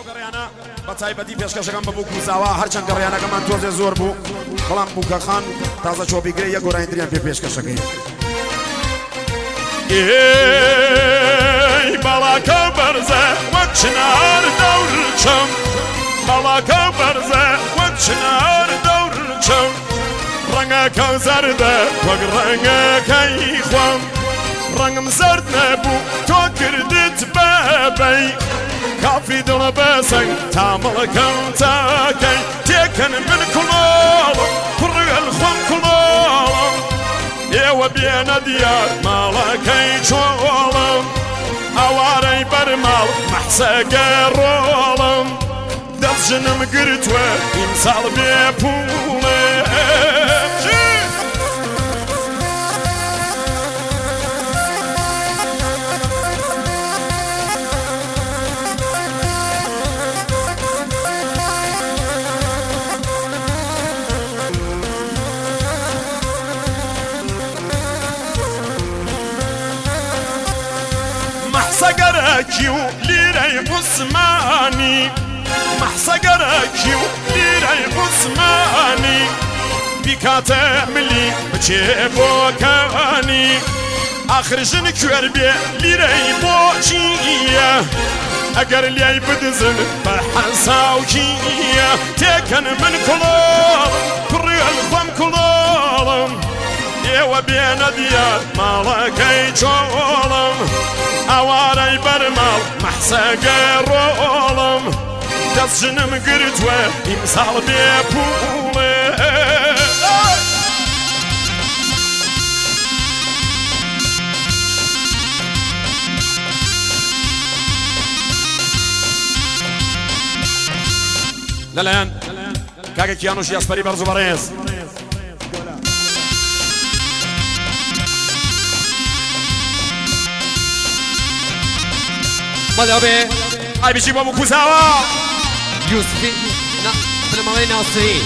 بەتایبەتی پێشکەشەکەم بەبوو کوزاوە هەرچەند گەڕیانەکەمان تۆزێ زۆر بوو بەڵام بووکەخان تازە چۆپیگرێ یە گۆڕایندریان پێ پێشکەشەکەی باڵاکە بەرزە وەک چنار دەورچەم باڵاکە بەرزە وەک چنار دەورچەم ڕەنگەکە زەردە وەک ڕەنگەکەی خۆم ڕەنگم زەرد نەبوو تۆ کردت بەبەی کافی دڵە بەسەنگ تامەڵەکەم تاکەی تێکەن من کوڵاڵم پڕگەل خۆم کوڵاڵم ئێوە بێنە دیار ماڵەکەی چۆڵم ئەوارەی بەرماڵ مەحسەگە ڕۆڵم دەستژنم گرتووە ئیمساڵ بێ پوڵێ محسەگەرەکی و لیرەی عوسمانی محسەگەرەکی و لیرەی عوسمانی بیکاتە ملی بچێ بۆکانی ئاخرژن کوێر بێ لیرەی بۆچیە ئەگەر لای بدزن بە حەساوکیە تێکەن من کوڵاڵم کوڕێل خۆم کوڵاڵم ئێوە بێنە دیار ماڵەکەی چۆڵم ئەوارەی بەرماڵ مەحسەگە ڕۆڵم دەستژنم گرتووە ئیمساڵ بێ پوڵێ لەلایەن کاکە کیانوش یاسپەری بەرز و بەڕێز مەلەوێ ئای بچی بۆ کوزاوە یوسفی بنەماڵەی ناسری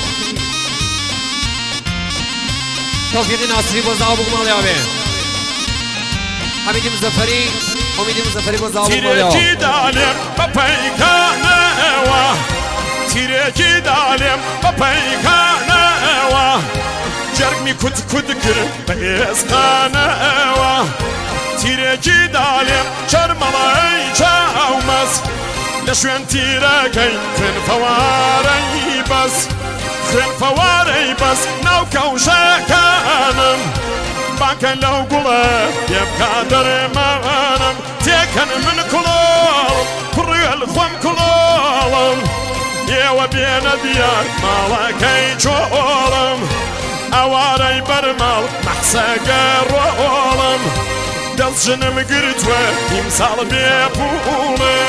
تۆفیقی ناسری بۆ زاوە بوو ماڵیاوێ حەمیدی مزەفەری ئومیدی مزەفەری بۆ زاوە بوو ماڵیاوە تیرێکی دالێم بە پەیکانەوە تیرێکی دالێم بە پەیکانەوە جەرگمی کوت کرد بە ئێسقانەوە تیرێکی دالێم چەرمەڵای چاومەس لە شوێن تیرەکەی خوێنفەوارەی بەس خوێنفەوارەی بەس ناو کەوشەکانم بانکە لەو گوڵە پێبکا دەرێمانم تێکەن من کوڵاڵم کوڕێل خۆم کوڵاڵم ئێوە بێنە دیار ماڵەکەی چۆڵم ئەوارەی بەرماڵ مەحسەگە ڕۆڵم دەستژنم گرتووە ئیمساڵ بێ پوڵێ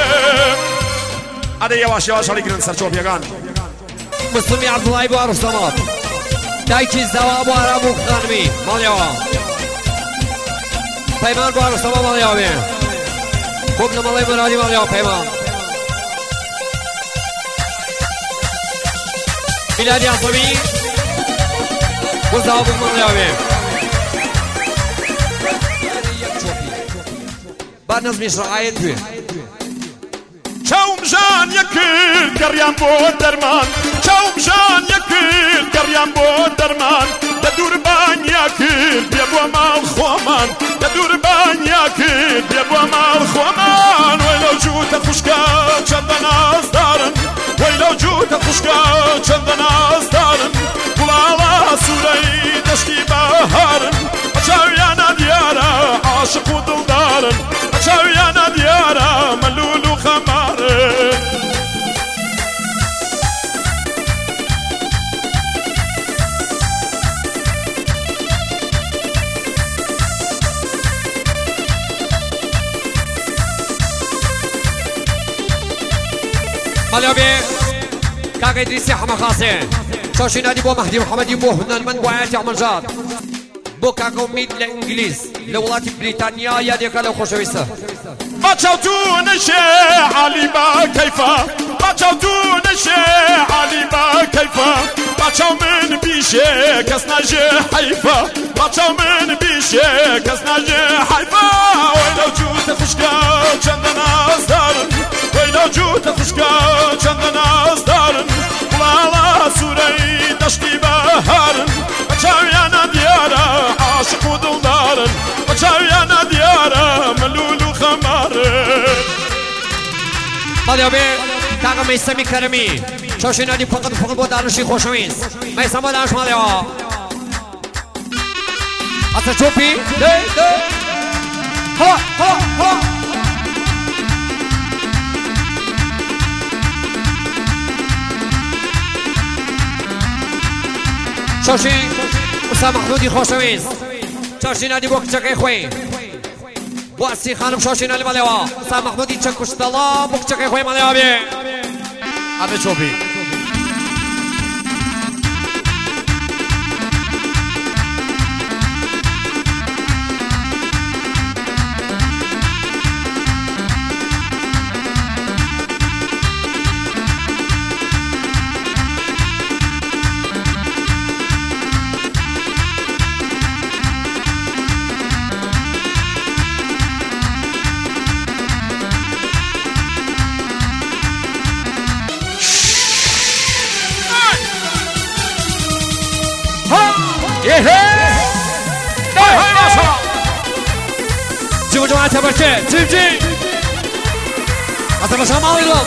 ئەدە یەواش یەواش هەڵیگرن سەر چۆپیەکان مستمی عەبدوڵای بۆ ئاڕوستەمات دایکی زەوا بۆ ئارابوو خانمی ماڵیەوە پەیمان بۆ ئاڕوستەما ماڵیاوێ بۆ بنەمەڵەی مەرانی ماڵیاوە پەیمان میلادی عەسەبی بۆ زاوە بوو ماڵیاوێ بعد نظميش رعاية توي چاوم جان یەکرد گەڕیان بۆ دەرمان چاوم جان یەکرد گەڕیان بۆ دەرمان لە دووربانیا کرد بێ بۆ ماڵ خۆمان لە دووربانیا کرد بێ بۆ ماڵ خۆمان وەی لەو جووتە خوشکە چەندە نازدارن وەی لەو جووتە خوشکە چەندە نازدارن گوڵاڵە سوورەی دەشتی بەهارن بە چاویانە دیارە عاشق و دڵدارن بە چاویانە دیارە مەلول و خەمارن ماڵیاوێ کاکە ئیدریسی حەمەخاسێ چاوشی نادی بۆ مەهدی محەمەدی بۆ هونەرمەند بۆ ئاەتی ئەحمەدجاد بۆ کاکە ئومید لە ئینگلیز لە وڵاتی بریتانیا یادێکە لەو خۆشەویستە بچاوتون علی با کیفا بچاوتون علی با کیفا بچاو من بیشه کس نجه حیفا بچاو من بیشه کس نجه حیفا ویلو جوت خوشگا چند ناز دارن ویلو جوتە خوشکە چەندە نازدارن وڵاڵە سوورەی دەشتی بەهارن بە چاویانە دیارە عاشق و دڵدارن بە چاویانە دیارە مەلول و خەمارن بەڵێ بێ کاکە مەیسەمی کەرەمی چۆشی نادی فقط بۆ دانشی خۆشەویست مەیسەم بۆ دانش ماڵێەوە ئەسە چۆپی هەڵا هەڵا هەڵا چۆشی ئوستا مەحموودی خۆشەویست چۆشی نادی بۆ کچەکەی خۆی بۆ ئەسی خانم شۆشی نالی ماڵێەوە ئوستا مەحموودی چەک کوشتەڵا بۆ کچەکەی خۆی ماڵێەوە بێ ئەبێ چۆپی جيبوا جماعة تبركة جيب هذا مش هم عويلهم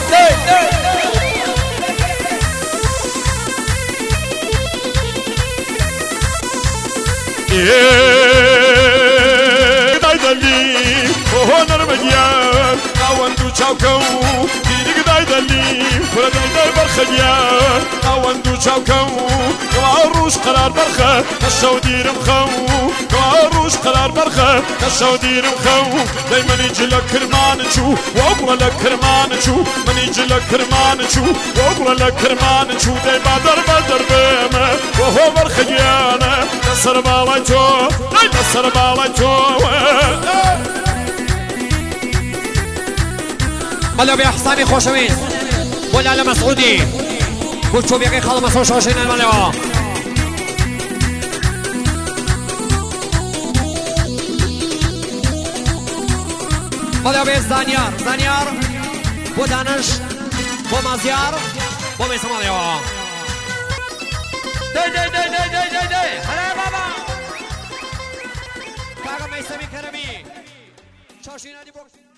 دايدلي وهو نرمجيان قاوندو چاوكو دينك دايدلي فرداي داي برخجيان قاوندو چاوكو قواروش قرار برخه كشو ديرم خو قواروش قرار برخه كشو ديرم خو دايما يجي لك كرمانشو واقرا لك كرمانشو من يجي لك كرمانشو واقرا لك كرمانشو داي بدر بيمه وهو برخجيان نصر بالاتو داي نصر بالاتو مەلەو بێ حسانی خۆشەویست بۆ لالە مەسعودی بۆ چۆبیەکەی خاڵ مەسعود شۆشینە مەلەوە مەلەو بێ زانیار بۆ دانش بۆ مازیار بۆ مەیسە مەڵێەوە دەی هەرە بابا کاکە مەیسەمی کەرەمی چۆشینە دی بۆ